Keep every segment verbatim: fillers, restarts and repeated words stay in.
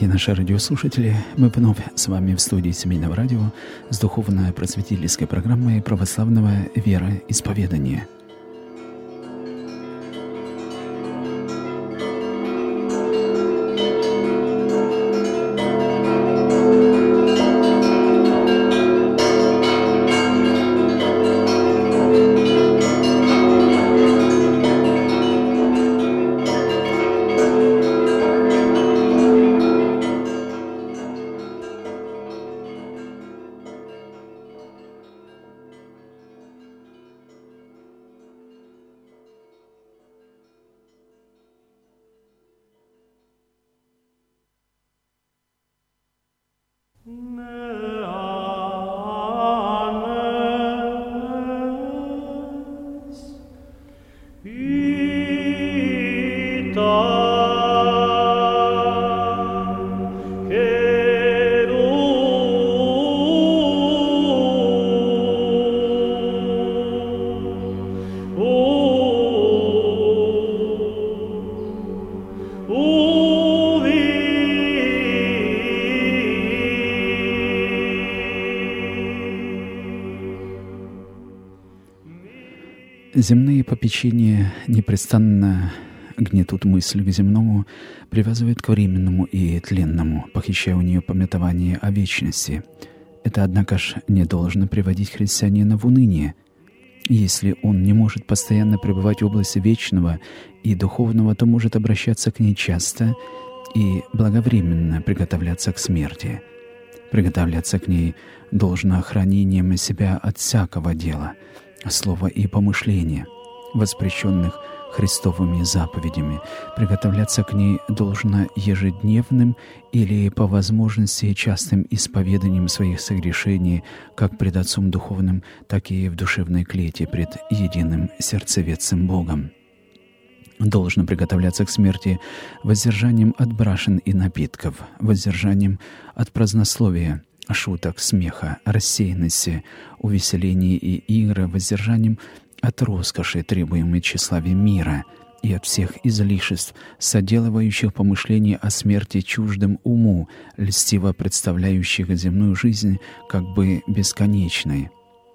Дорогие наши радиослушатели, мы вновь с вами в студии Семейного радио с духовно-просветительской программой православного вероисповедания. Земные попечения непрестанно гнетут мысль к земному, привязывают к временному и тленному, похищая у нее памятование о вечности. Это, однако ж, не должно приводить христианина в уныние. Если он не может постоянно пребывать в области вечного и духовного, то может обращаться к ней часто и благовременно приготовляться к смерти. Приготовляться к ней должно хранением себя от всякого дела, слова и помышления, воспрещенных Христовыми заповедями. Приготовляться к ней должно ежедневным или, по возможности, частым исповеданием своих согрешений как пред Отцом Духовным, так и в душевной клете пред единым сердцеведцем Богом. Должно приготовляться к смерти воздержанием от брашен и напитков, воздержанием от празднословия, шуток, смеха, рассеянности, увеселений и игры, воздержанием от роскоши, требуемой тщеславием мира, и от всех излишеств, соделывающих помышления о смерти чуждым уму, льстиво представляющих земную жизнь как бы бесконечной.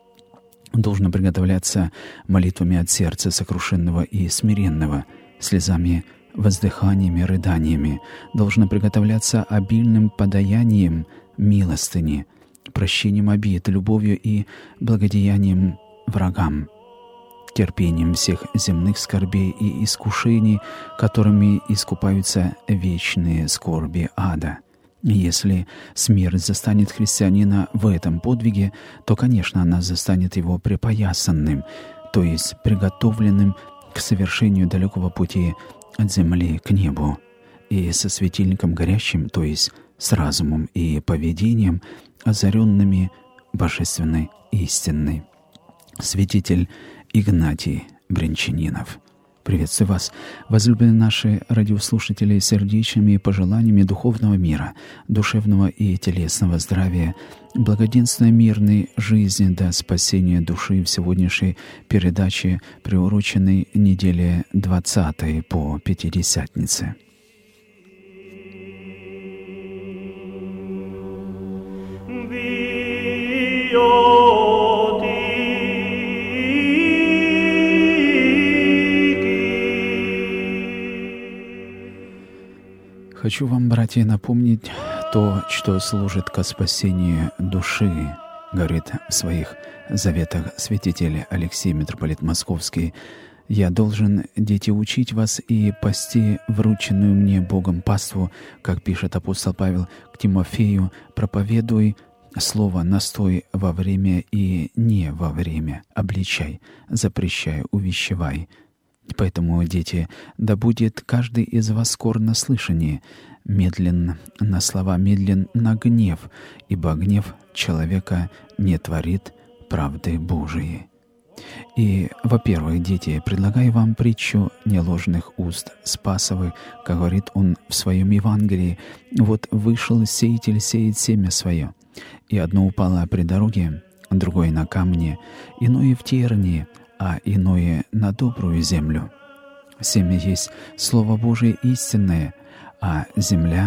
Должно приготовляться молитвами от сердца сокрушенного и смиренного, слезами, воздыханиями, рыданиями. Должно приготовляться обильным подаянием милостыни, прощением обид, любовью и благодеянием врагам, терпением всех земных скорбей и искушений, которыми искупаются вечные скорби ада. Если смерть застанет христианина в этом подвиге, то, конечно, она застанет его припоясанным, то есть приготовленным к совершению далекого пути от земли к небу, и со светильником горящим, то есть с разумом и поведением, озаренными божественной истиной. Святитель Игнатий Брянчанинов. Приветствую вас, возлюбленные наши радиослушатели, сердечными пожеланиями духовного мира, душевного и телесного здравия, благоденственной мирной жизни до спасения души в сегодняшней передаче, приуроченной неделе двадцатой по Пятидесятнице. Хочу вам, братья, напомнить то, что служит ко спасению души, говорит в своих заветах святитель Алексей, митрополит Московский. «Я должен, дети, учить вас и пасти врученную мне Богом паству, как пишет апостол Павел к Тимофею, проповедуй слово, настой во время и не во время, обличай, запрещай, увещевай». Поэтому, дети, да будет каждый из вас скор на слышание, медлен на слова, медлен на гнев, ибо гнев человека не творит правды Божией. И, во-первых, дети, предлагаю вам притчу неложных уст Спасовых, как говорит он в своем Евангелии: «Вот вышел сеятель сеять семя свое, и одно упало при дороге, другое на камне, иное в тернии, а иное на добрую землю. Семя есть Слово Божие истинное, а земля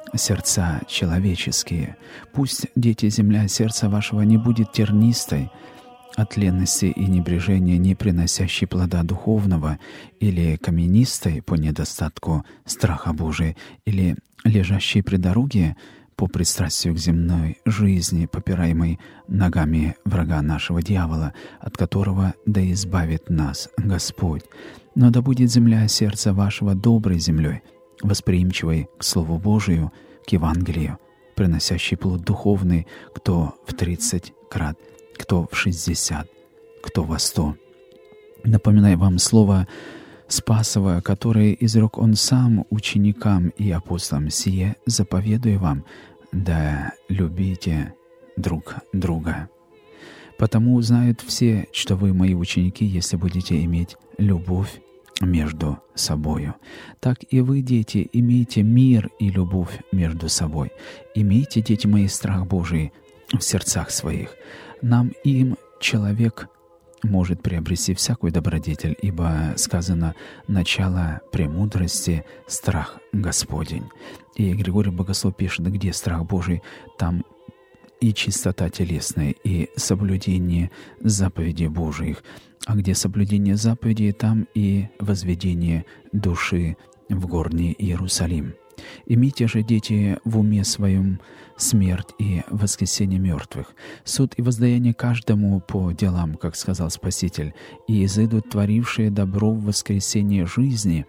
сердца человеческие. Пусть, дети, земля сердца вашего не будет тернистой от ленности и небрежения, не приносящей плода духовного, или каменистой по недостатку страха Божия, или лежащей при дороге по пристрастию к земной жизни, попираемой ногами врага нашего дьявола, от которого да избавит нас Господь. Но да будет земля сердца вашего доброй землей, восприимчивой к Слову Божию, к Евангелию, приносящей плод духовный, кто в тридцать крат, кто в шестьдесят, кто во сто. Напоминаю вам слово Спасова, которое изрек Он сам ученикам и апостолам: «Сие заповедую вам, да любите друг друга. Потому узнают все, что вы мои ученики, если будете иметь любовь между собою. Так и вы, дети, имейте мир и любовь между собой. Имейте, дети мои, страх Божий в сердцах своих. Нам им человек может приобрести всякую добродетель, ибо сказано: начало премудрости — страх Господень». И Григорий Богослов пишет: где страх Божий, там и чистота телесная, и соблюдение заповедей Божиих. А где соблюдение заповедей, там и возведение души в горний Иерусалим. Имейте же, дети, в уме своем смерть и воскресение мертвых, суд и воздаяние каждому по делам, как сказал Спаситель, и изыдут творившие добро в воскресение жизни,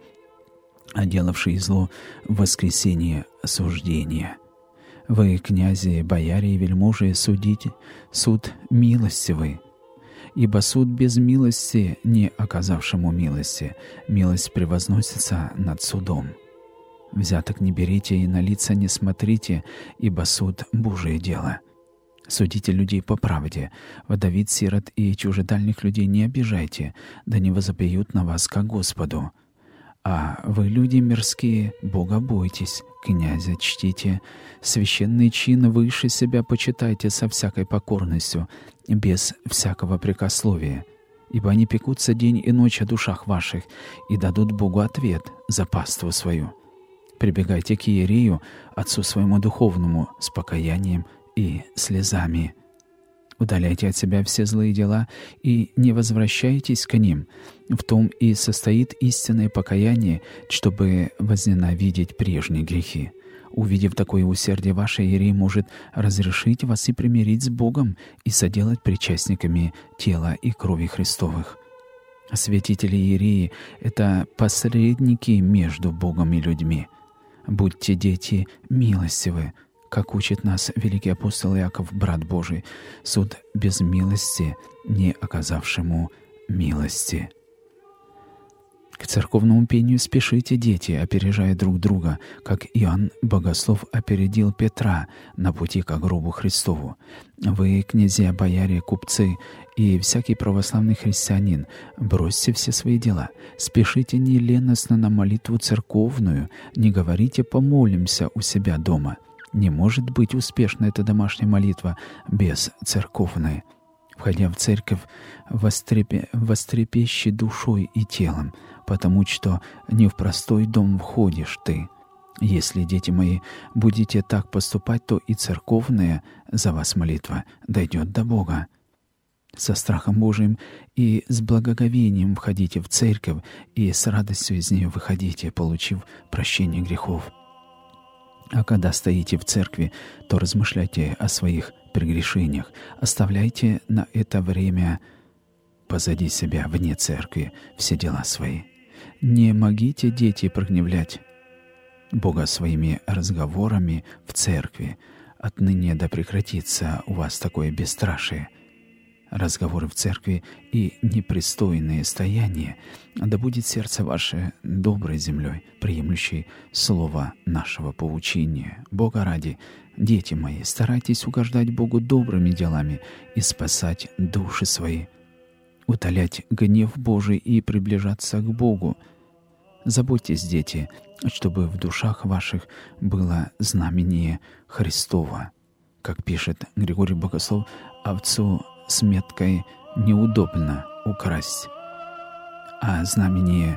а делавшие зло в воскресение суждения. Вы, князи, бояре и вельможи, судите, суд милостивый, ибо суд без милости не оказавшему милости, милость превозносится над судом. Взяток не берите и на лица не смотрите, ибо суд — Божие дело. Судите людей по правде, вдовиц, сирот и чужедальних людей не обижайте, да не возопьют на вас ко Господу. А вы, люди мирские, Бога бойтесь, князя чтите, священный чин выше себя почитайте со всякой покорностью, без всякого прекословия. Ибо они пекутся день и ночь о душах ваших и дадут Богу ответ за паству свою. Прибегайте к иерею, отцу своему духовному, с покаянием и слезами. Удаляйте от себя все злые дела и не возвращайтесь к ним. В том и состоит истинное покаяние, чтобы возненавидеть прежние грехи. Увидев такое усердие, ваше, иерей может разрешить вас и примирить с Богом и соделать причастниками тела и крови Христовых. Святители иереи — это посредники между Богом и людьми. Будьте, дети, милостивы, как учит нас великий апостол Иаков, брат Божий, суд без милости, не оказавшему милости. К церковному пению спешите, дети, опережая друг друга, как Иоанн Богослов опередил Петра на пути к гробу Христову. Вы, князья, бояре, купцы и всякий православный христианин, бросьте все свои дела, спешите неленостно на молитву церковную, не говорите «помолимся» у себя дома. Не может быть успешна эта домашняя молитва без церковной. Входя в церковь, вострепе, вострепещи душой и телом, потому что не в простой дом входишь ты. Если, дети мои, будете так поступать, то и церковная за вас молитва дойдет до Бога. Со страхом Божиим и с благоговением входите в церковь, и с радостью из нее выходите, получив прощение грехов. А когда стоите в церкви, то размышляйте о своих прегрешениях. Оставляйте на это время позади себя, вне церкви, все дела свои. Не могите, дети, прогневлять Бога своими разговорами в церкви. Отныне да прекратится у вас такое бесстрашие. Разговоры в церкви и непристойные стояния, да будет сердце ваше доброй землей, приемлющей слово нашего поучения. Бога ради, дети мои, старайтесь угождать Богу добрыми делами и спасать души свои, утолять гнев Божий и приближаться к Богу. Заботьтесь, дети, чтобы в душах ваших было знамение Христово. Как пишет Григорий Богослов, овцу с меткой неудобно украсть, а знамение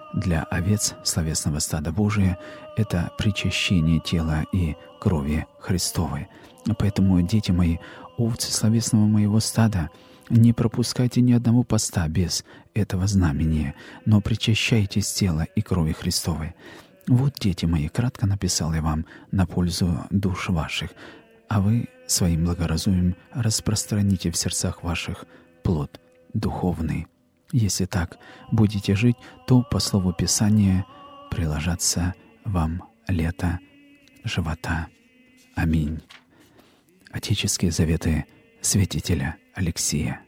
для овец словесного стада Божия — это причащение тела и крови Христовой. Поэтому, дети мои, овцы словесного моего стада, не пропускайте ни одного поста без этого знамения, но причащайтесь тела и крови Христовой. Вот, дети мои, кратко написал я вам на пользу душ ваших, а вы своим благоразумием распространите в сердцах ваших плод духовный. Если так будете жить, то, по слову Писания, приложатся вам лето живота. Аминь. Отеческие заветы святителя Алексия.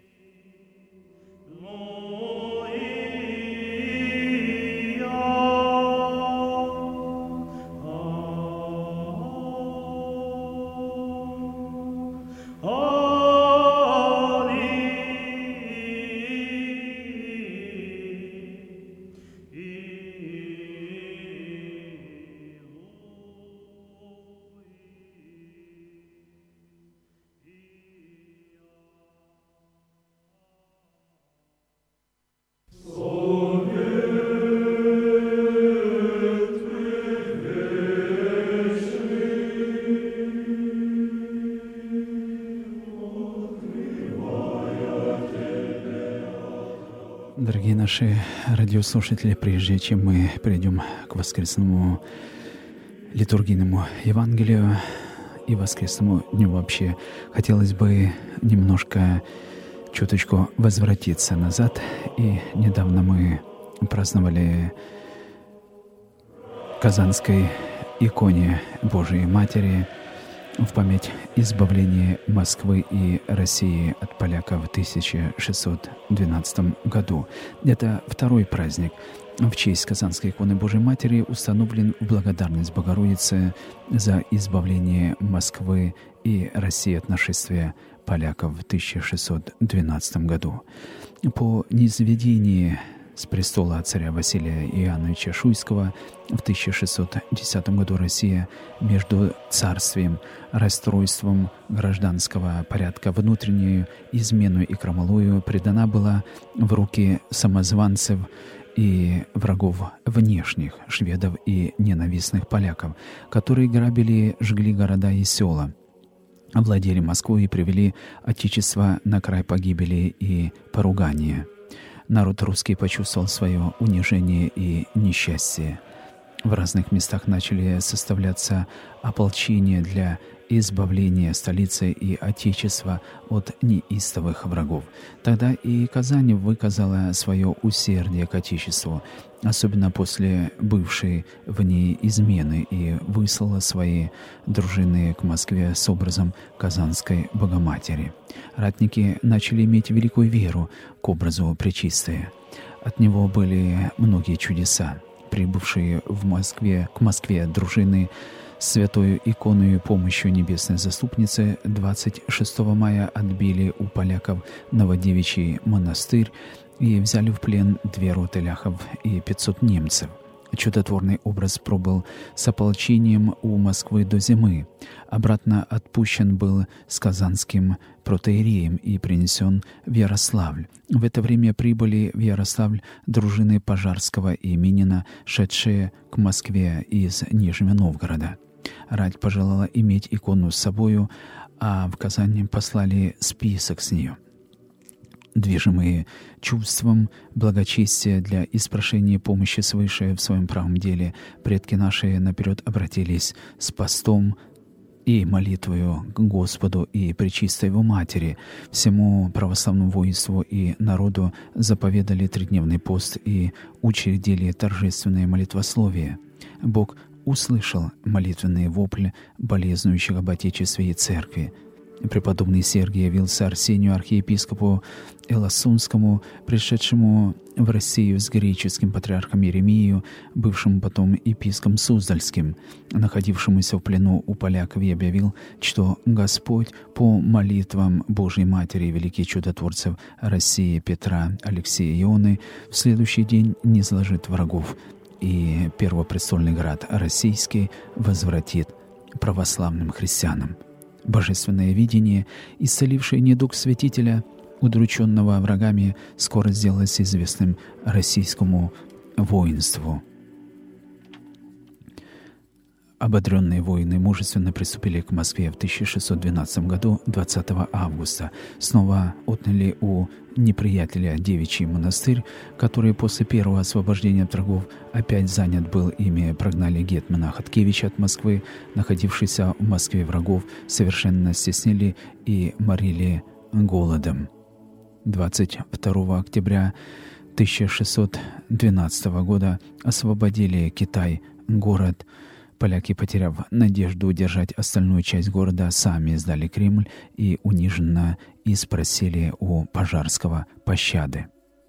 Дорогие наши радиослушатели, прежде чем мы перейдем к воскресному литургийному Евангелию и воскресному дню вообще, хотелось бы немножко, чуточку возвратиться назад. И недавно мы праздновали Казанской иконе Божией Матери в память избавления Москвы и России от поляков в тысяча шестьсот двенадцатом году. Это второй праздник в честь Казанской иконы Божией Матери, установлен в благодарность Богородице за избавление Москвы и России от нашествия поляков в тысяча шестьсот двенадцатом году. По низведении с престола царя Василия Иоанновича Шуйского в тысяча шестьсот десятом году Россия между царствием, расстройством гражданского порядка, внутреннюю измену и крамолою предана была в руки самозванцев и врагов внешних, шведов и ненавистных поляков, которые грабили, жгли города и села, овладели Москвой и привели Отечество на край погибели и поругания. Народ русский почувствовал свое унижение и несчастье. В разных местах начали составляться ополчения для избавления столицы и Отечества от неистовых врагов. Тогда и Казань выказала свое усердие к Отечеству, особенно после бывшей в ней измены, и выслала свои дружины к Москве с образом Казанской Богоматери. Ратники начали иметь великую веру к образу Пречистой. От него были многие чудеса. Прибывшие в Москве, к Москве дружины с святою иконою помощью Небесной Заступницы двадцать шестого мая отбили у поляков Новодевичий монастырь и взяли в плен две роты ляхов и пятьсот немцев. Чудотворный образ пробыл с ополчением у Москвы до зимы. Обратно отпущен был с казанским протоиереем и принесен в Ярославль. В это время прибыли в Ярославль дружины Пожарского и Минина, шедшие к Москве из Нижнего Новгорода. Рать пожелала иметь икону с собою, а в Казань послали список с нее. Движимые чувством благочестия для испрошения помощи свыше в своем правом деле, предки наши наперед обратились с постом и молитвою к Господу и Пречистой Его Матери. Всему православному воинству и народу заповедали тридневный пост и учредили торжественное молитвословие. Бог услышал молитвенные вопли болезнующих об Отечестве и Церкви. Преподобный Сергий явился Арсению, архиепископу Эласунскому, пришедшему в Россию с греческим патриархом Еремию, бывшим потом епископом Суздальским, находившемуся в плену у поляков, и объявил, что Господь по молитвам Божьей Матери и великих чудотворцев России Петра, Алексея и Ионы в следующий день низложит врагов, и первопрестольный град российский возвратит православным христианам. Божественное видение, исцелившее недуг святителя, удрученного врагами, скоро сделалось известным российскому воинству. Ободренные воины мужественно приступили к Москве в тысяча шестьсот двенадцатом году, двадцатого августа. Снова отняли у неприятеля девичий монастырь, который после первого освобождения от врагов опять занят был ими. Прогнали гетмана Хаткевича от Москвы. Находившиеся в Москве врагов совершенно стеснили и морили голодом. двадцать второго октября тысяча шестьсот двенадцатого года освободили Китай, город. Поляки, потеряв надежду удержать остальную часть города, сами сдали Кремль и униженно и спросили у Пожарского пощады.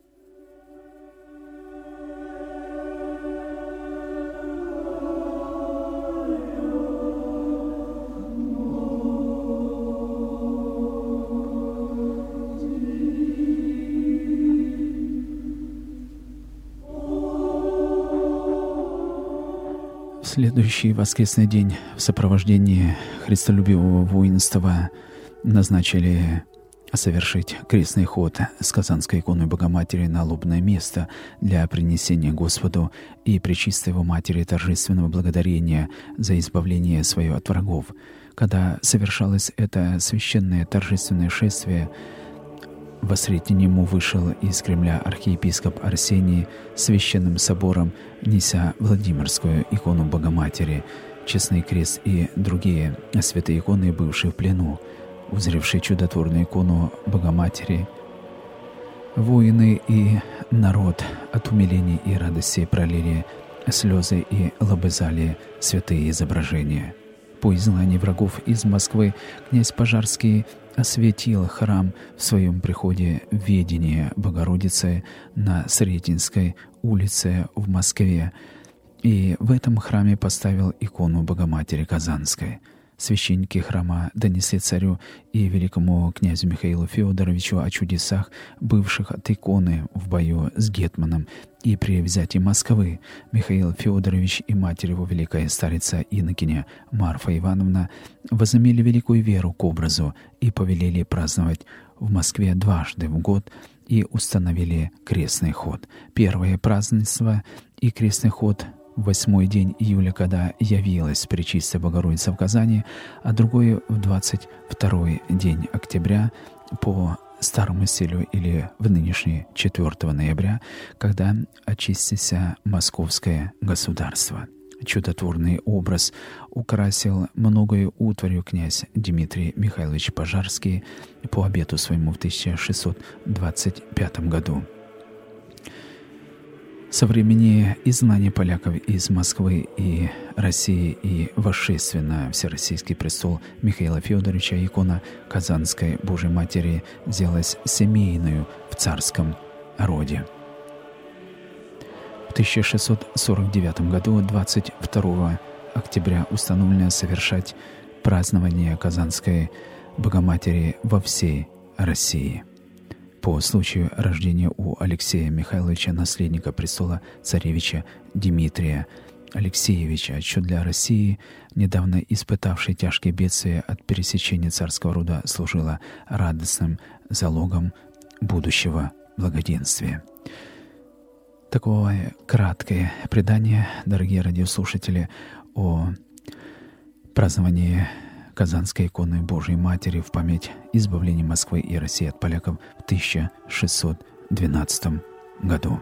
В следующий воскресный день в сопровождении христолюбивого воинства назначили совершить крестный ход с Казанской иконой Богоматери на лобное место для принесения Господу и Пречистой Его Матери торжественного благодарения за избавление свое от врагов. Когда совершалось это священное торжественное шествие, во средь нему вышел из Кремля архиепископ Арсений священным собором, неся Владимирскую икону Богоматери, Честный крест и другие святые иконы, бывшие в плену. Узревшие чудотворную икону Богоматери, воины и народ от умиления и радости пролили слезы и лобызали святые изображения. По изгнании врагов из Москвы князь Пожарский осветил храм в своем приходе в ведение Богородицы на Сретенской улице в Москве, и в этом храме поставил икону Богоматери Казанской. Священники храма донесли царю и великому князю Михаилу Феодоровичу о чудесах, бывших от иконы в бою с гетманом и при взятии Москвы. Михаил Феодорович и матерь его, великая старица инокиня Марфа Ивановна, возымели великую веру к образу и повелели праздновать в Москве дважды в год и установили крестный ход. Первое празднество и крестный ход — восьмой день июля, когда явилась Пречистая Богородица в Казани, а другой в двадцать второй день октября по старому стилю или в нынешний четвёртого ноября, когда очистится Московское государство. Чудотворный образ украсил многою утварью князь Дмитрий Михайлович Пожарский по обету своему в тысяча шестьсот двадцать пятом году. Со времени изгнания поляков из Москвы и России и восшествия на Всероссийский престол Михаила Феодоровича икона Казанской Божией Матери сделалась семейную в царском роде. В тысяча шестьсот сорок девятом году, двадцать второго октября, установлено совершать празднование Казанской Богоматери во всей России. По случаю рождения у Алексея Михайловича, наследника престола царевича Дмитрия Алексеевича, что для России, недавно испытавшей тяжкие бедствия от пересечения царского рода, служило радостным залогом будущего благоденствия. Такое краткое предание, дорогие радиослушатели, о праздновании Казанской иконы Божией Матери в память избавления Москвы и России от поляков в тысяча шестьсот двенадцатом году.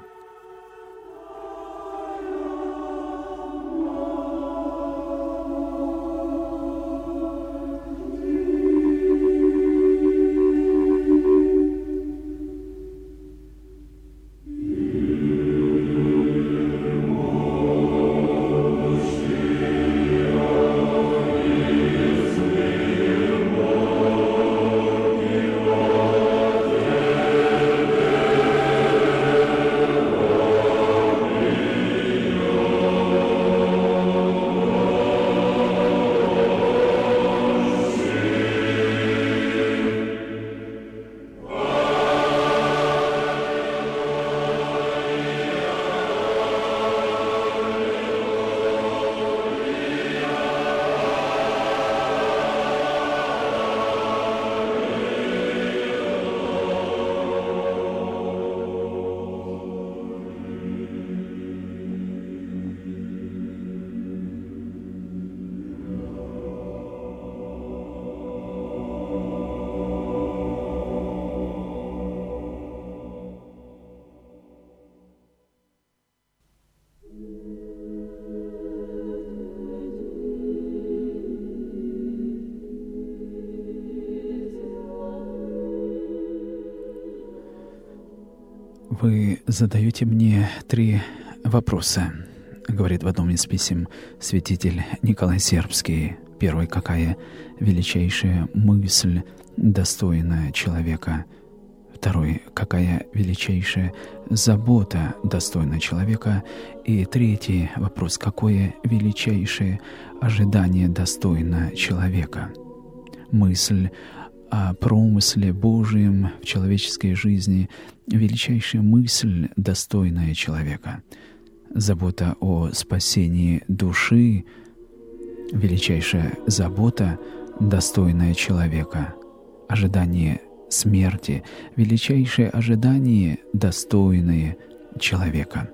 Вы задаете мне три вопроса, говорит в одном из писем святитель Николай Сербский. Первый: какая величайшая мысль достойна человека? Второй: какая величайшая забота достойна человека? И третий вопрос: какое величайшее ожидание достойно человека? Мысль о промысле Божьем в человеческой жизни — величайшая мысль, достойная человека. Забота о спасении души — величайшая забота, достойная человека. Ожидание смерти — величайшее ожидание, достойное человека.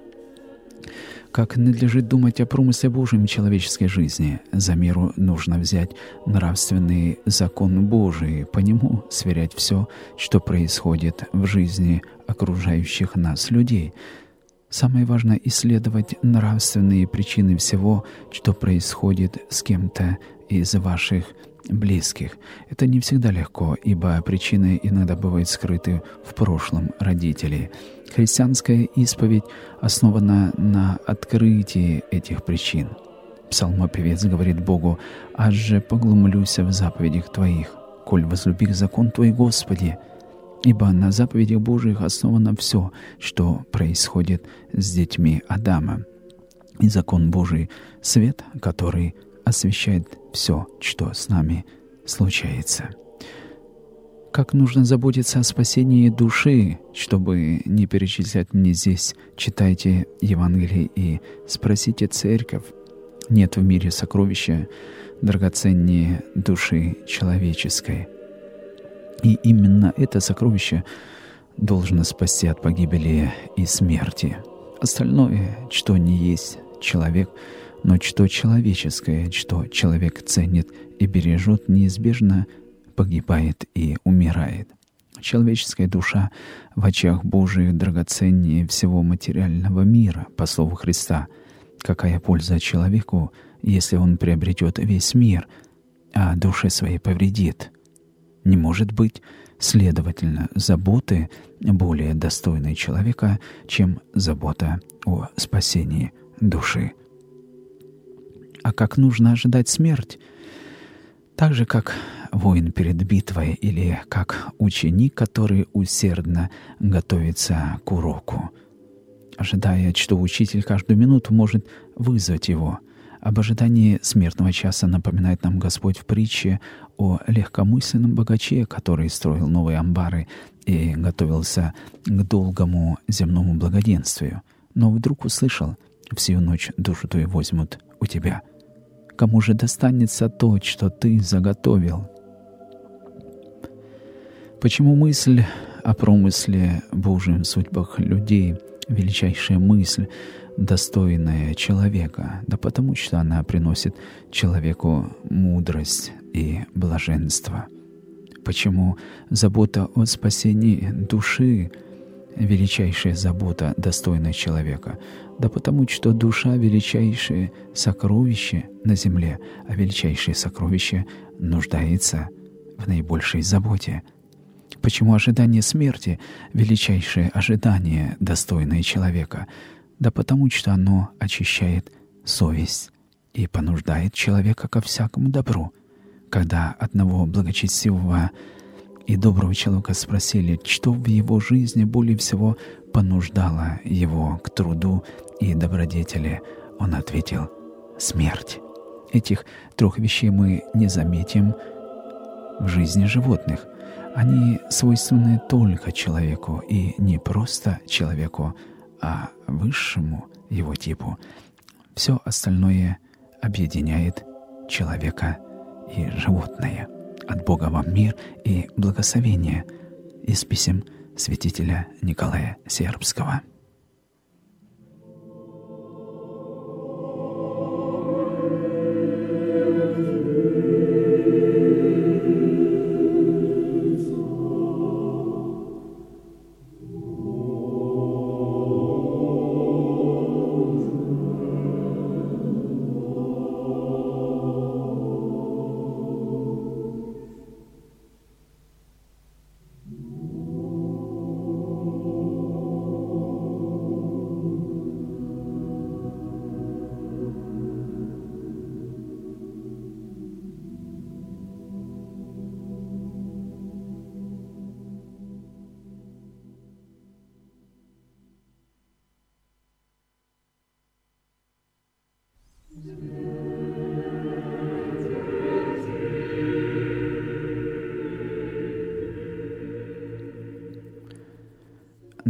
Как надлежит думать о промысле Божьем в человеческой жизни? За меру нужно взять нравственный закон Божий, по нему сверять все, что происходит в жизни окружающих нас людей. Самое важное — исследовать нравственные причины всего, что происходит с кем-то из ваших близких. Это не всегда легко, ибо причины иногда бывают скрыты в прошлом родителей. Христианская исповедь основана на открытии этих причин. Псалмопевец говорит Богу: «Аз же поглумлюся в заповедях Твоих, коль возлюбих закон Твой, Господи». Ибо на заповедях Божьих основано все, что происходит с детьми Адама. И закон Божий — свет, который освещает все, что с нами случается. Как нужно заботиться о спасении души, чтобы не перечислять мне здесь, читайте Евангелие и спросите церковь. Нет в мире сокровища драгоценнее души человеческой. И именно это сокровище должно спасти от погибели и смерти. Остальное, что не есть человек, но что человеческое, что человек ценит и бережет, неизбежно погибает и умирает. Человеческая душа в очах Божиих драгоценнее всего материального мира, по слову Христа. Какая польза человеку, если он приобретет весь мир, а душе своей повредит? Не может быть, следовательно, заботы более достойной человека, чем забота о спасении души. А как нужно ожидать смерть? Так же, как воин перед битвой или как ученик, который усердно готовится к уроку, ожидая, что учитель каждую минуту может вызвать его. Об ожидании смертного часа напоминает нам Господь в притче о легкомысленном богаче, который строил новые амбары и готовился к долгому земному благоденствию. Но вдруг услышал: «Всю ночь душу твою возьмут у тебя. Кому же достанется то, что ты заготовил?» Почему мысль о промысле Божьем в судьбах людей — величайшая мысль, достойная человека? Да потому что она приносит человеку мудрость и блаженство. Почему забота о спасении души — величайшая забота, достойная человека? Да потому что душа — величайшее сокровище на земле, а величайшее сокровище нуждается в наибольшей заботе. Почему ожидание смерти — величайшее ожидание, достойное человека? Да потому что оно очищает совесть и понуждает человека ко всякому добру. Когда одного благочестивого и доброго человека спросили, что в его жизни более всего понуждало его к труду и добродетели, он ответил: смерть. Этих трех вещей мы не заметим в жизни животных. Они свойственны только человеку, и не просто человеку, а высшему его типу. Все остальное объединяет человека и животное. От Бога вам мир и благословение. Из писем святителя Николая Сербского.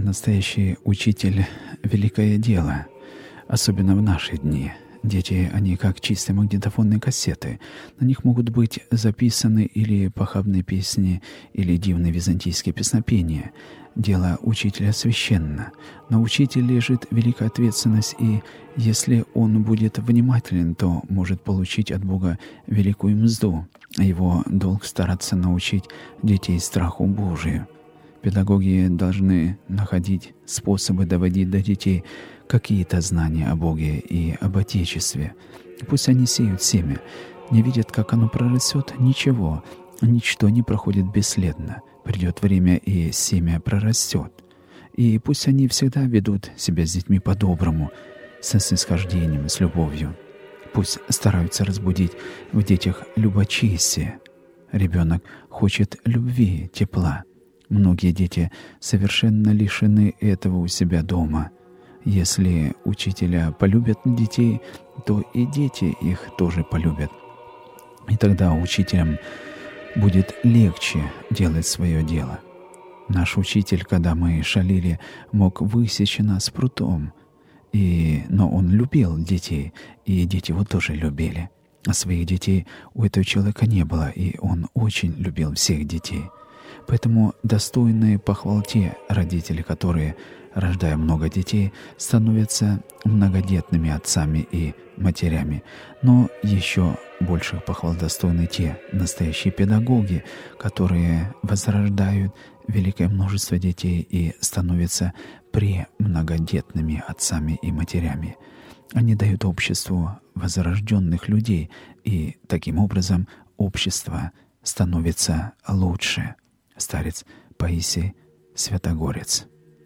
Настоящий учитель — великое дело, особенно в наши дни. Дети, они как чистые магнитофонные кассеты. На них могут быть записаны или похабные песни, или дивные византийские песнопения. Дело учителя священно. На учителе лежит великая ответственность, и если он будет внимателен, то может получить от Бога великую мзду. Его долг — стараться научить детей страху Божию. Педагоги должны находить способы доводить до детей какие-то знания о Боге и об Отечестве. Пусть они сеют семя, не видят, как оно прорастет, ничего, ничто не проходит бесследно. Придет время, и семя прорастет. И пусть они всегда ведут себя с детьми по-доброму, со снисхождением, с любовью. Пусть стараются разбудить в детях любочестие. Ребенок хочет любви, тепла. Многие дети совершенно лишены этого у себя дома. Если учителя полюбят детей, то и дети их тоже полюбят. И тогда учителям будет легче делать свое дело. Наш учитель, когда мы шалили, мог высечь нас прутом. И, но он любил детей, и дети его тоже любили. А своих детей у этого человека не было, и он очень любил всех детей. Поэтому достойные похвал те родители, которые, рождая много детей, становятся многодетными отцами и матерями. Но еще больших похвал достойны те настоящие педагоги, которые возрождают великое множество детей и становятся премногодетными отцами и матерями. Они дают обществу возрожденных людей, и таким образом общество становится лучше. Старец Паисий Святогорец.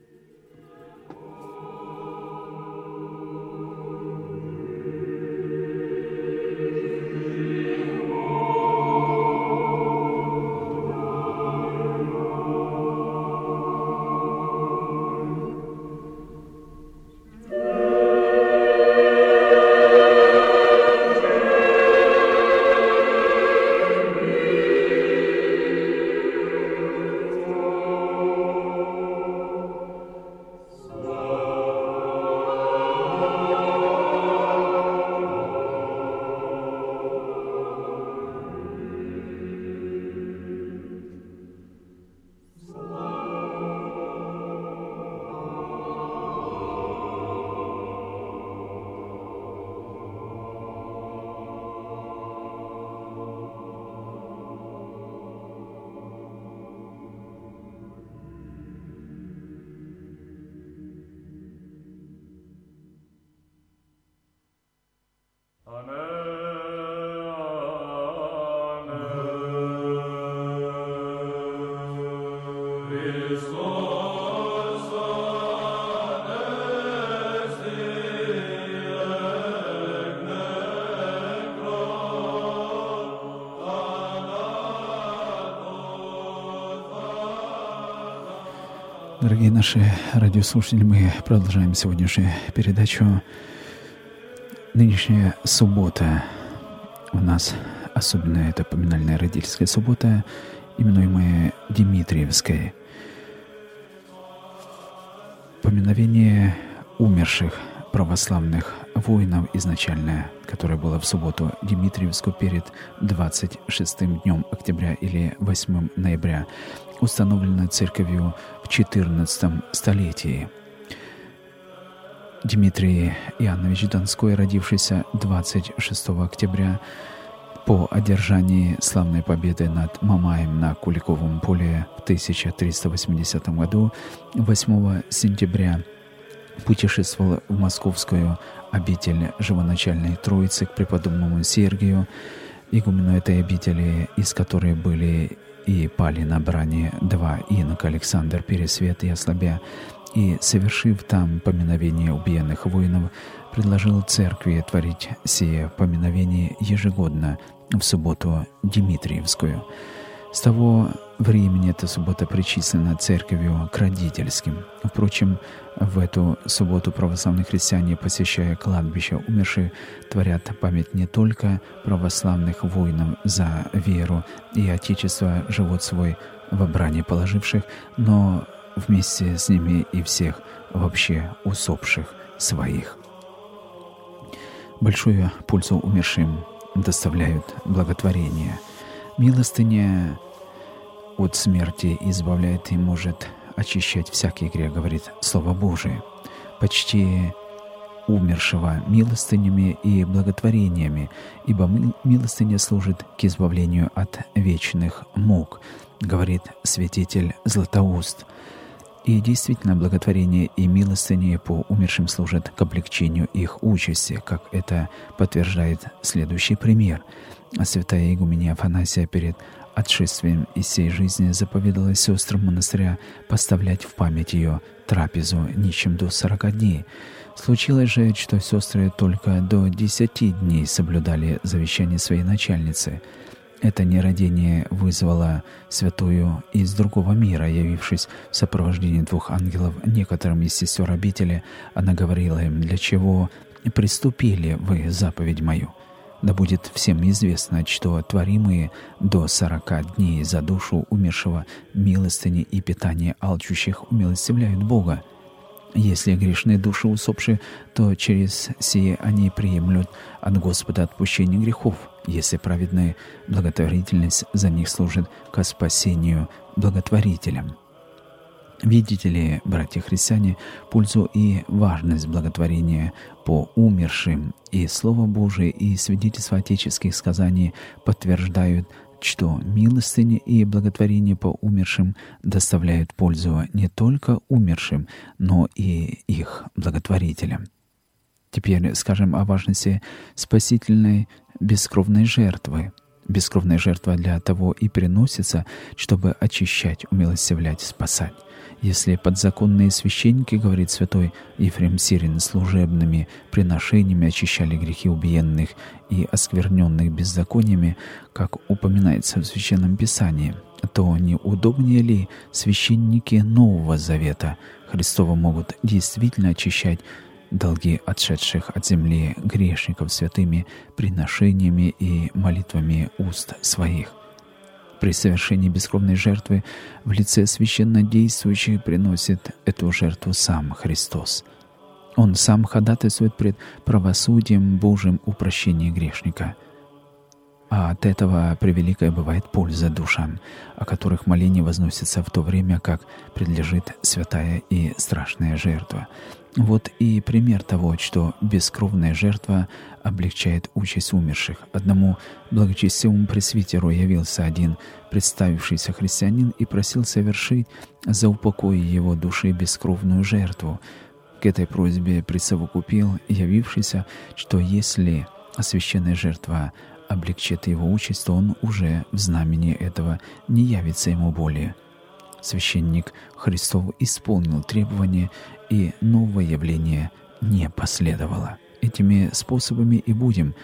Дорогие наши радиослушатели, мы продолжаем сегодняшнюю передачу. Нынешняя суббота у нас, особенно это поминальная родительская суббота, именуемая Димитриевской. Поминовение умерших православных воинов изначально, которое было в субботу Димитриевскую перед двадцать шестым днем октября или восьмым ноября, установлено церковью в четырнадцатом столетии. Дмитрий Иоаннович Донской, родившийся двадцать шестого октября, по одержании славной победы над Мамаем на Куликовом поле в тысяча триста восьмидесятом году, восьмого сентября, путешествовал в московскую обитель Живоначальной Троицы к преподобному Сергию, игумену этой обители, из которой были и пали на брани два инока, Александр Пересвет и Ослабя, и, совершив там поминовение убиенных воинов, предложил церкви творить сие поминовение ежегодно в субботу Димитриевскую. С того времени эта суббота причислена церковью к родительским. Впрочем, в эту субботу православные христиане, посещая кладбище умерших, творят память не только православных воинов за веру и Отечество, живот свой во брани положивших, но вместе с ними и всех вообще усопших своих. Большую пользу умершим доставляют благотворения. Милостыня от смерти избавляет и может очищать всякий грех, говорит Слово Божие. Почти умершего милостынями и благотворениями, ибо милостыня служит к избавлению от вечных мук, говорит святитель Златоуст. И действительно, благотворение и милостыни по умершим служат к облегчению их участи, как это подтверждает следующий пример. Святая игуменья Афанасия перед отшествием из сей жизни заповедала сестрам монастыря поставлять в память ее трапезу нищим до сорока дней. Случилось же, что сестры только до десяти дней соблюдали завещание своей начальницы. Это нерадение вызвало святую из другого мира. Явившись в сопровождении двух ангелов некоторым из сестер обители, она говорила им: «Для чего приступили вы заповедь мою? Да будет всем известно, что творимые до сорока дней за душу умершего милостыни и питание алчущих умилостивляют Бога. Если грешные души усопшие, то через сие они приемлют от Господа отпущение грехов. Если праведная благотворительность за них служит ко спасению благотворителям». Видите ли, братья-христиане, пользу и важность благотворения по умершим, и Слово Божие, и свидетельства отеческих сказаний подтверждают, что милостыня и благотворение по умершим доставляют пользу не только умершим, но и их благотворителям. Теперь скажем о важности спасительной бескровной жертвы. Бескровная жертва для того и приносится, чтобы очищать, умилостивлять, спасать. Если подзаконные священники, говорит святой Ефрем Сирин, служебными приношениями очищали грехи убиенных и оскверненных беззакониями, как упоминается в Священном Писании, то не удобнее ли священники Нового Завета Христова могут действительно очищать долги отшедших от земли грешников святыми приношениями и молитвами уст своих? При совершении бескровной жертвы в лице священно действующих приносит эту жертву сам Христос. Он сам ходатайствует пред правосудием Божьим о прощении грешника. А от этого превеликая бывает польза душам, о которых моление возносится в то время, как предлежит святая и страшная жертва. Вот и пример того, что бескровная жертва облегчает участь умерших. Одному благочестивому пресвитеру явился один представившийся христианин и просил совершить за упокой его души бескровную жертву. К этой просьбе присовокупил явившийся, что если священная жертва облегчит его участь, то он уже в знамени этого не явится ему более. Священник Христов исполнил требования, и нового явления не последовало. Этими способами и будем,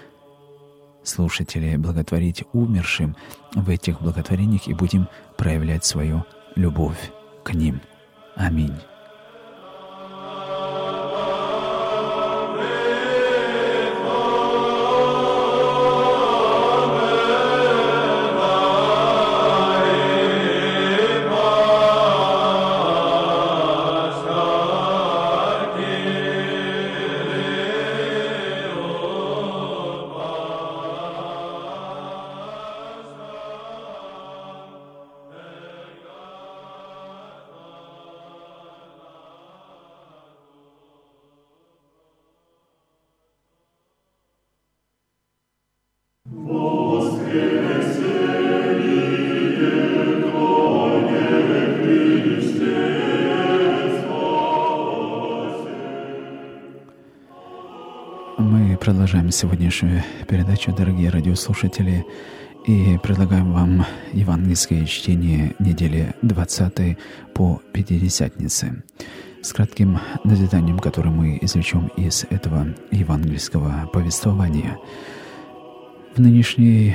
слушатели, благотворить умершим в этих благотворениях и будем проявлять свою любовь к ним. Аминь. Мы продолжаем сегодняшнюю передачу, дорогие радиослушатели, и предлагаем вам евангельское чтение недели двадцатой по Пятидесятнице с кратким назиданием, которое мы извлечем из этого евангельского повествования. В нынешней,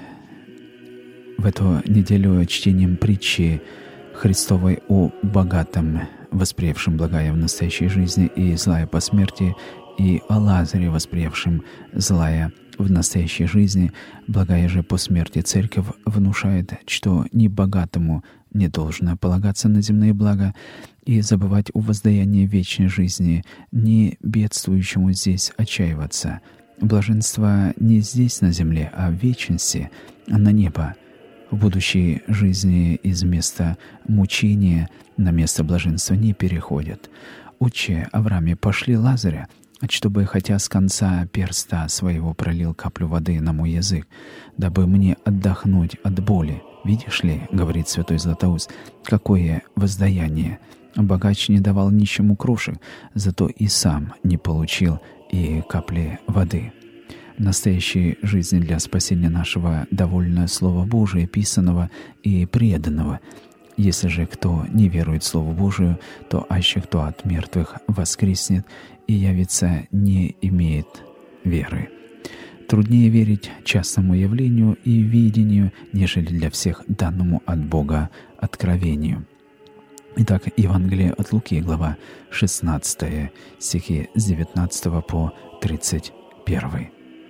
в эту неделю чтением притчи Христовой о богатом, восприявшем благая в настоящей жизни и злая по смерти, и о Лазаре, восприявшем злая в настоящей жизни, благая же по смерти, Церковь внушает, что ни богатому Не должно полагаться на земные блага и забывать о воздаянии вечной жизни, не бедствующему здесь отчаиваться. Блаженство не здесь на земле, а в вечности, на небо. В будущей жизни из места мучения на место блаженства не переходят. Отче Аврааме, пошли Лазаря, чтобы, хотя с конца перста своего пролил каплю воды на мой язык, дабы мне отдохнуть от боли. Видишь ли, говорит святой Златоуст, какое воздаяние. Богач не давал нищему крошек, зато и сам не получил и капли воды. В настоящей жизни для спасения нашего довольно Слово Божие, писанного и преданного. Если же кто не верует Слову Божию, то аще кто от мертвых воскреснет и явится, не имеет веры. Труднее верить частному явлению и видению, нежели для всех данному от Бога откровению. Итак, Евангелие от Луки, глава шестнадцатая, стихи с девятнадцатого по тридцать первый.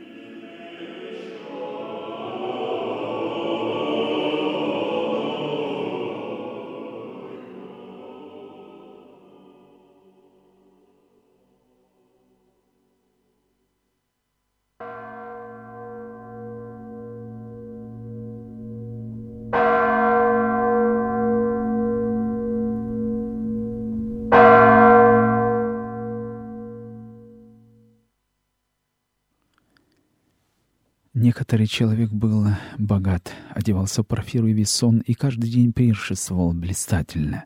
Некоторый человек был богат, одевался в парфиру и весон и каждый день пиршествовал блистательно.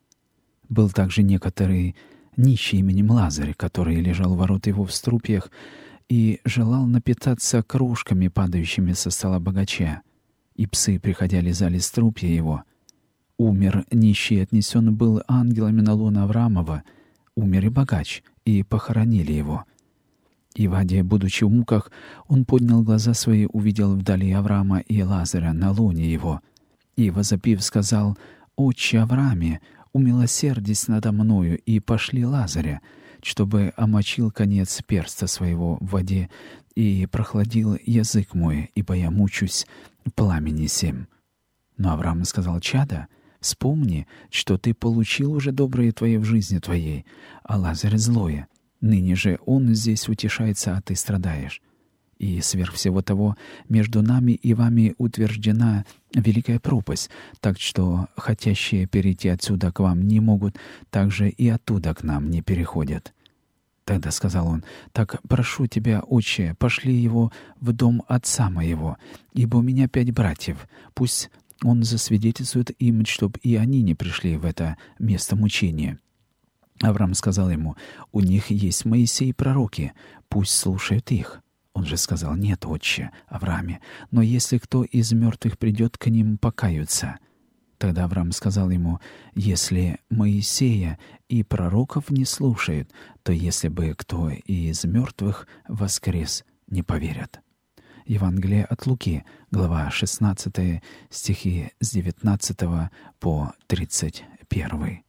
Был также некоторый нищий именем Лазарь, который лежал у ворот его в струпьях и желал напитаться крошками, падающими со стола богача, и псы, приходя, лизали струпья его. Умер нищий, отнесен был ангелами на лоно Авраамова, умер и богач, и похоронили его. И Вадия, будучи в муках, он поднял глаза свои, увидел вдали Авраама и Лазаря на лоне его, и, возопив, сказал: «Отче Аврааме, умилосердись надо мною, и пошли Лазаря, чтобы омочил конец перста своего в воде и прохладил язык мой, ибо я мучусь в пламени сем». Но Авраам сказал: «Чадо, вспомни, что ты получил уже доброе твое в жизни твоей, а Лазарь злое. Ныне же он здесь утешается, а ты страдаешь. И сверх всего того, между нами и вами утверждена великая пропасть, так что хотящие перейти отсюда к вам не могут, также и оттуда к нам не переходят». Тогда сказал он: «Так прошу тебя, отче, пошли его в дом отца моего, ибо у меня пять братьев. Пусть он засвидетельствует им, чтоб и они не пришли в это место мучения». Авраам сказал ему: «У них есть Моисей и пророки, пусть слушают их». Он же сказал: «Нет, отче Аврааме, но если кто из мертвых придет к ним, покаются». Тогда Авраам сказал ему: «Если Моисея и пророков не слушают, то если бы кто из мертвых воскрес, не поверят». Евангелие от Луки, глава шестнадцатая, стихи с девятнадцатого по тридцать первый.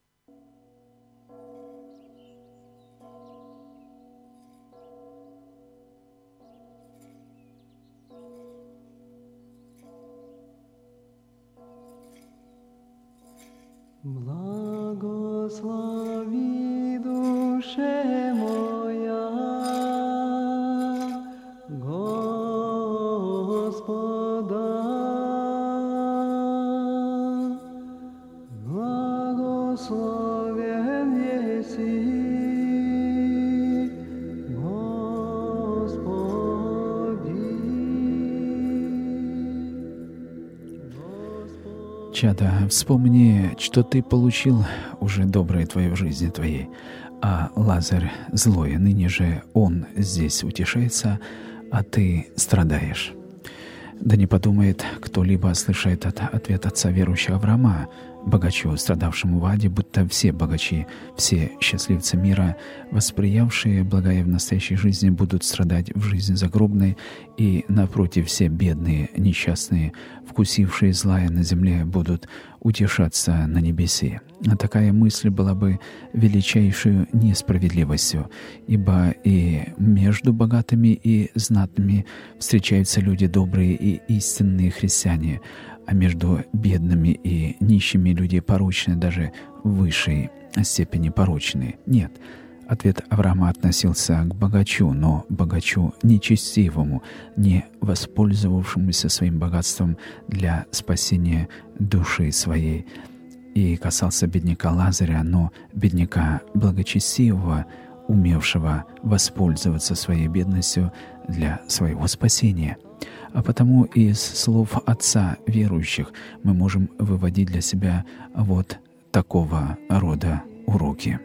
Благослови, душе моя, Господа, благословен еси, Чадо, вспомни, что ты получил уже доброе твое в жизни твоей, а Лазарь злое, ныне же он здесь утешается, а ты страдаешь. Да не подумает кто-либо, слышит от ответ отца верующего Авраама, богачу, страдавшему в аде, будто все богачи, все счастливцы мира, восприявшие благое в настоящей жизни, будут страдать в жизни загробной, и, напротив, все бедные, несчастные, вкусившие злая на земле, будут утешаться на небесе. А такая мысль была бы величайшей несправедливостью, ибо и между богатыми и знатными встречаются люди добрые и истинные христиане, а между бедными и нищими люди порочны, даже в высшей степени порочны. Нет, ответ Авраама относился к богачу, но богачу нечестивому, не воспользовавшемуся своим богатством для спасения души своей. И касался бедняка Лазаря, но бедняка благочестивого, умевшего воспользоваться своей бедностью для своего спасения. А потому из слов отца верующих мы можем выводить для себя вот такого рода уроки.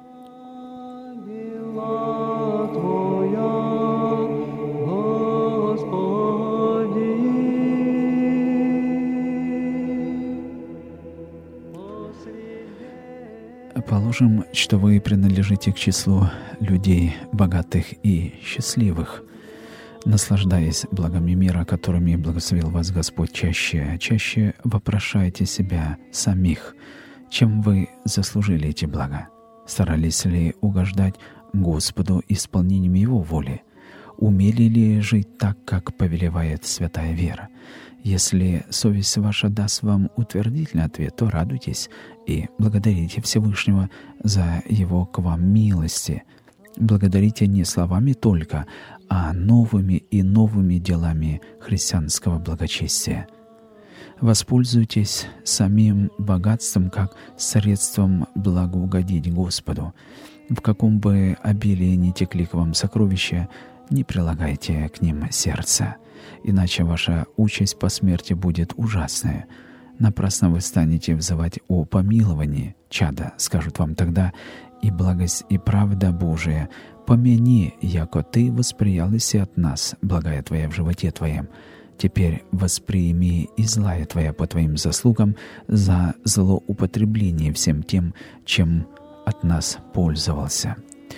Положим, что вы принадлежите к числу людей богатых и счастливых. Наслаждаясь благами мира, которыми благословил вас Господь, чаще, чаще вопрошайте себя самих, чем вы заслужили эти блага. Старались ли угождать Господу исполнением Его воли? Умели ли жить так, как повелевает святая вера? Если совесть ваша даст вам утвердительный ответ, то радуйтесь и благодарите Всевышнего за Его к вам милости. Благодарите не словами только, а новыми и новыми делами христианского благочестия. Воспользуйтесь самим богатством как средством благоугодить Господу. В каком бы обилии ни текли к вам сокровища, не прилагайте к ним сердца, иначе ваша участь по смерти будет ужасная. Напрасно вы станете взывать о помиловании. Чада, скажут вам тогда, и благость, и правда Божия, помяни, яко ты восприялась от нас, благая твоя в животе твоем. Теперь восприими и злая твоя по твоим заслугам за злоупотребление всем тем, чем от нас пользовался.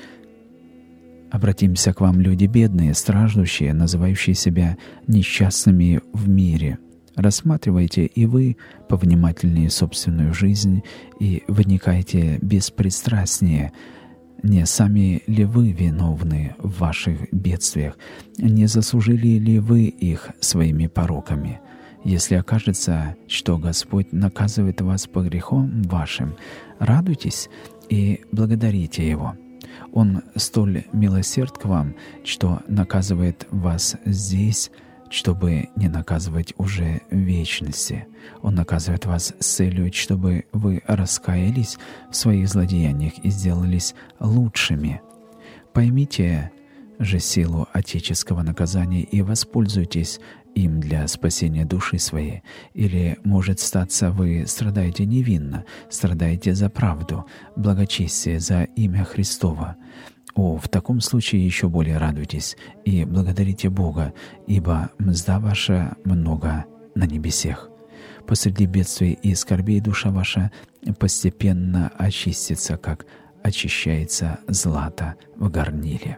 Обратимся к вам, люди бедные, страждущие, называющие себя несчастными в мире. Рассматривайте и вы повнимательнее собственную жизнь и вникайте беспристрастнее. Не сами ли вы виновны в ваших бедствиях? Не заслужили ли вы их своими пороками? Если окажется, что Господь наказывает вас по грехам вашим, радуйтесь и благодарите Его. Он столь милосерд к вам, что наказывает вас здесь, чтобы не наказывать уже в вечности. Он наказывает вас с целью, чтобы вы раскаялись в своих злодеяниях и сделались лучшими. Поймите же силу отеческого наказания и воспользуйтесь им для спасения души своей. Или, может статься, вы страдаете невинно, страдаете за правду, благочестие, за имя Христово. О, в таком случае еще более радуйтесь и благодарите Бога, ибо мзда ваша много на небесех. Посреди бедствий и скорбей душа ваша постепенно очистится, как очищается злато в горниле.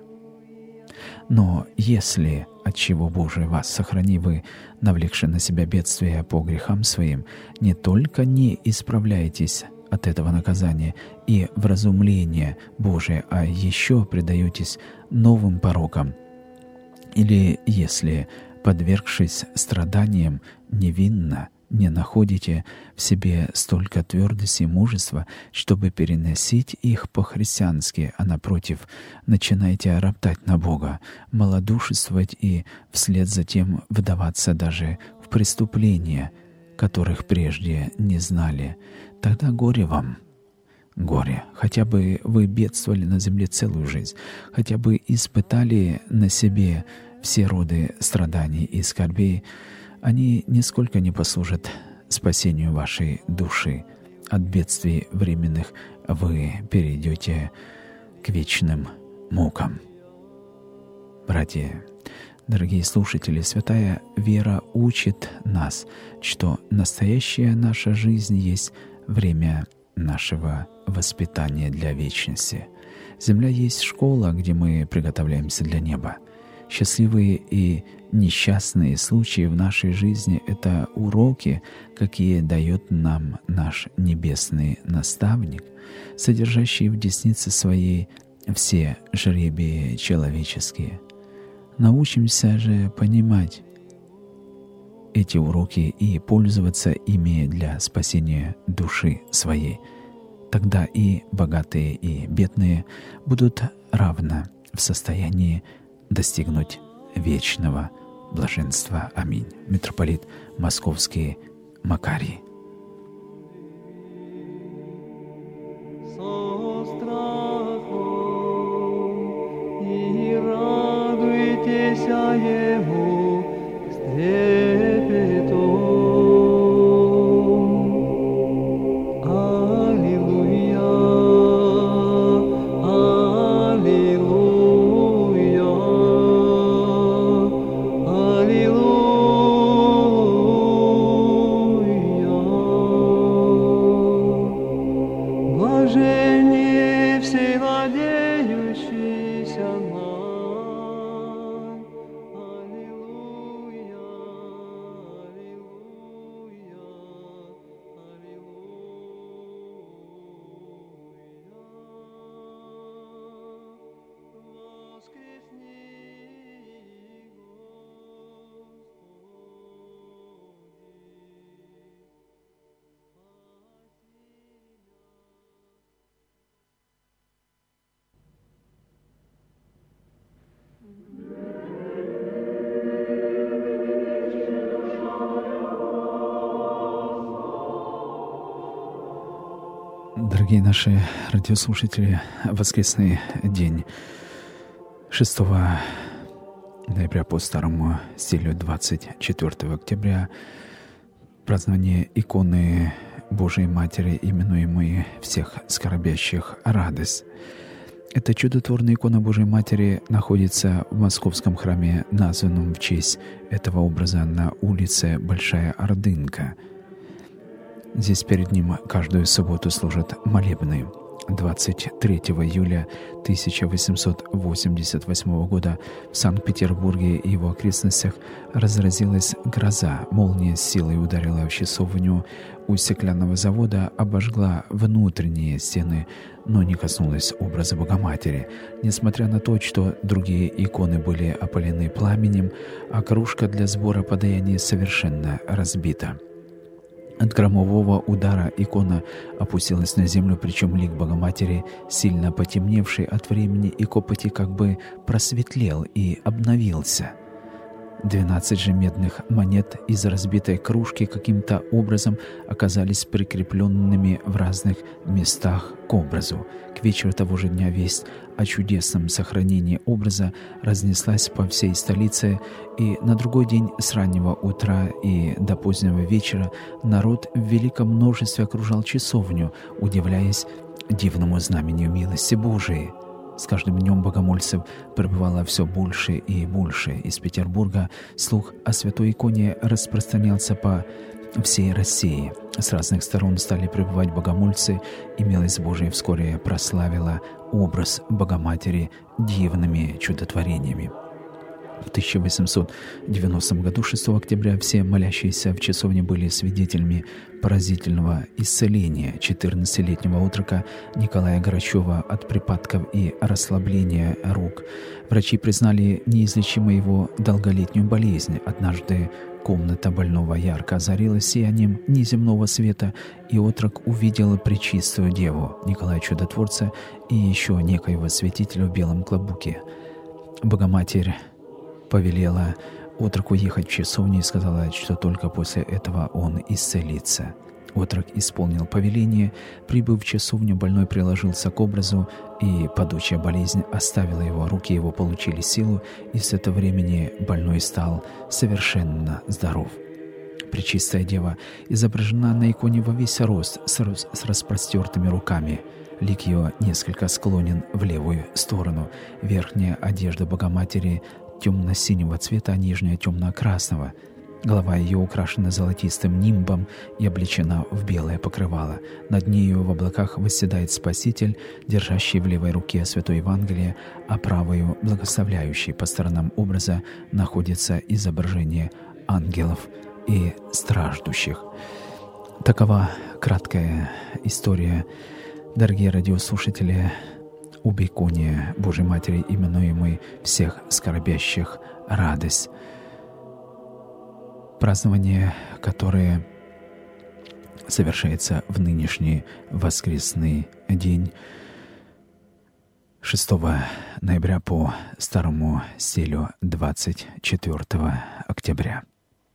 Но если, от чего, Боже, вас сохрани, вы, навлекши на себя бедствия по грехам своим, не только не исправляетесь от этого наказания и вразумления Божия, а еще предаетесь новым порокам, или если, подвергшись страданиям, невинно не находите в себе столько твердости и мужества, чтобы переносить их по-христиански, а напротив, начинаете роптать на Бога, малодушествовать и вслед за тем вдаваться даже в преступления, которых прежде не знали, тогда горе вам. Горе. Хотя бы вы бедствовали на земле целую жизнь, хотя бы испытали на себе все роды страданий и скорбей, они нисколько не послужат спасению вашей души. От бедствий временных вы перейдете к вечным мукам. Братья, дорогие слушатели, святая вера учит нас, что настоящая наша жизнь есть время нашего воспитания для вечности. Земля есть школа, где мы приготовляемся для неба. Счастливые и несчастные случаи в нашей жизни — это уроки, какие дает нам наш небесный наставник, содержащий в деснице своей все жребии человеческие. Научимся же понимать эти уроки и пользоваться ими для спасения души своей. Тогда и богатые, и бедные будут равно в состоянии достигнуть вечного блаженства. Аминь. Митрополит Московский Макарий. Со страхом и радуйтесь Ему с трепетом. Аллилуйя, аллилуйя, аллилуйя. Блаженнее все надеющиеся нам. Аллилуйя, аллилуйя, аллилуйя. Воскресни, Дорогие наши радиослушатели, воскресный день шестого ноября по старому стилю двадцать четвёртого октября, празднование иконы Божией Матери, именуемой всех скорбящих радость. Эта чудотворная икона Божией Матери находится в Московском храме, названном в честь этого образа на улице Большая Ордынка. Здесь перед ним каждую субботу служат молебны. двадцать третьего июля тысяча восемьсот восемьдесят восьмого года в Санкт-Петербурге и его окрестностях разразилась гроза. Молния с силой ударила в часовню у стеклянного завода, обожгла внутренние стены, но не коснулась образа Богоматери. Несмотря на то, что другие иконы были опалены пламенем, а кружка для сбора подаяния совершенно разбита. От громового удара икона опустилась на землю, причем лик Богоматери, сильно потемневший от времени и копоти, как бы просветлел и обновился. Двенадцать же медных монет из разбитой кружки каким-то образом оказались прикрепленными в разных местах к образу. К вечеру того же дня весть о чудесном сохранении образа разнеслась по всей столице, и на другой день с раннего утра и до позднего вечера народ в великом множестве окружал часовню, удивляясь дивному знамению милости Божией. С каждым днем богомольцев прибывало все больше и больше. Из Петербурга слух о святой иконе распространялся по всей России. С разных сторон стали прибывать богомольцы, и милость Божия вскоре прославила образ Богоматери дивными чудотворениями. В тысяча восемьсот девяностом году, шестого октября, все молящиеся в часовне были свидетелями поразительного исцеления четырнадцатилетнего отрока Николая Грачева от припадков и расслабления рук. Врачи признали неизлечимой его долголетнюю болезнь. Однажды комната больного ярко озарилась сиянием неземного света, и отрок увидел пречистую Деву, Николая Чудотворца и еще некоего святителя в белом клобуке. Богоматерь повелела отроку ехать в часовню и сказала, что только после этого он исцелится. Отрок исполнил повеление. Прибыв в часовню, больной приложился к образу, и падучая болезнь оставила его, руки его получили силу, и с этого времени больной стал совершенно здоров. Пречистая Дева изображена на иконе во весь рост с, с распростертыми руками. Лик ее несколько склонен в левую сторону. Верхняя одежда Богоматери темно-синего цвета, а нижняя темно-красного. Голова ее украшена золотистым нимбом и облечена в белое покрывало. Над нею в облаках восседает Спаситель, держащий в левой руке Святое Евангелие, а правою, благословляющий. По сторонам образа находится изображение ангелов и страждущих. Такова краткая история, дорогие радиослушатели, об иконе Божьей Матери, именуемой всех скорбящих радость. Празднование, которое совершается в нынешний воскресный день, шестого ноября по старому стилю двадцать четвёртого октября.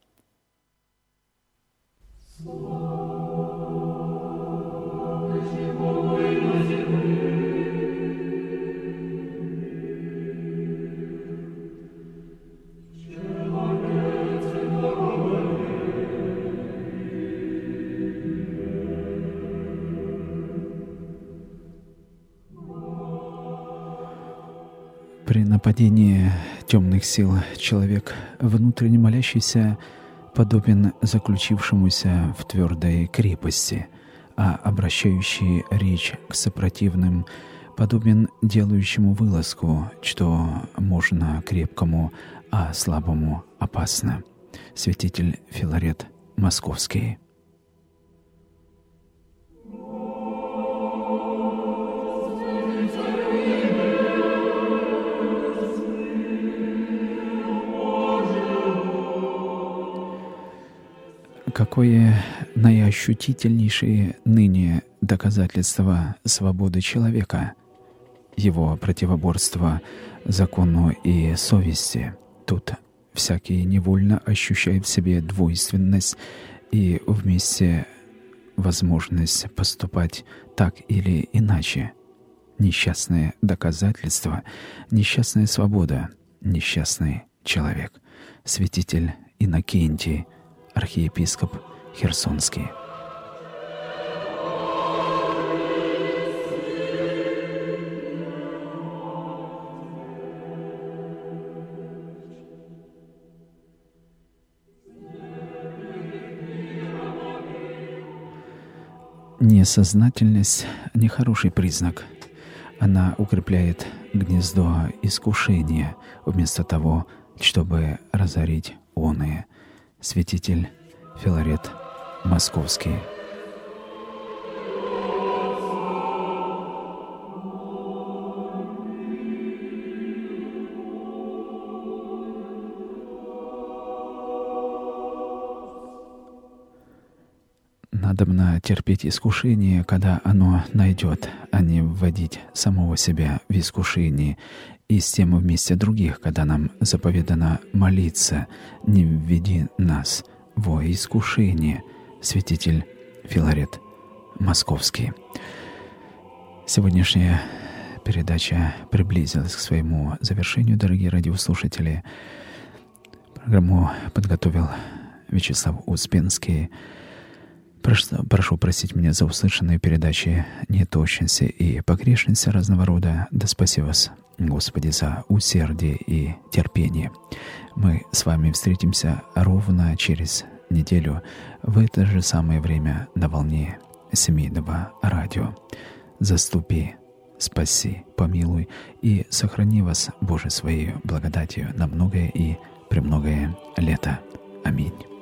При нападении темных сил человек, внутренне молящийся, подобен заключившемуся в твердой крепости, а обращающий речь к сопротивным подобен делающему вылазку, что можно крепкому, а слабому опасно. Святитель Филарет Московский. Какое наиощутительнейшее ныне доказательство свободы человека, его противоборство закону и совести. Тут всякий невольно ощущает в себе двойственность и вместе возможность поступать так или иначе. Несчастное доказательство, несчастная свобода, несчастный человек. Святитель Иннокентий, архиепископ Херсонский. Несознательность — нехороший признак. Она укрепляет гнездо искушения, вместо того, чтобы разорить оное. Святитель Филарет Московский. Надобно терпеть искушение, когда оно найдет, а не вводить самого себя в искушение, и с тем вместе других, когда нам заповедано молиться: «Не введи нас во искушение». Святитель Филарет Московский. Сегодняшняя передача приблизилась к своему завершению, дорогие радиослушатели. Программу подготовил Вячеслав Успенский. Прошу, прошу простить меня за услышанные передачи неточности и погрешности разного рода. Да спаси вас, Господи, за усердие и терпение. Мы с вами встретимся ровно через неделю в это же самое время на волне семейного радио. Заступи, спаси, помилуй и сохрани вас, Боже, своей благодатью на многое и премногое лето. Аминь.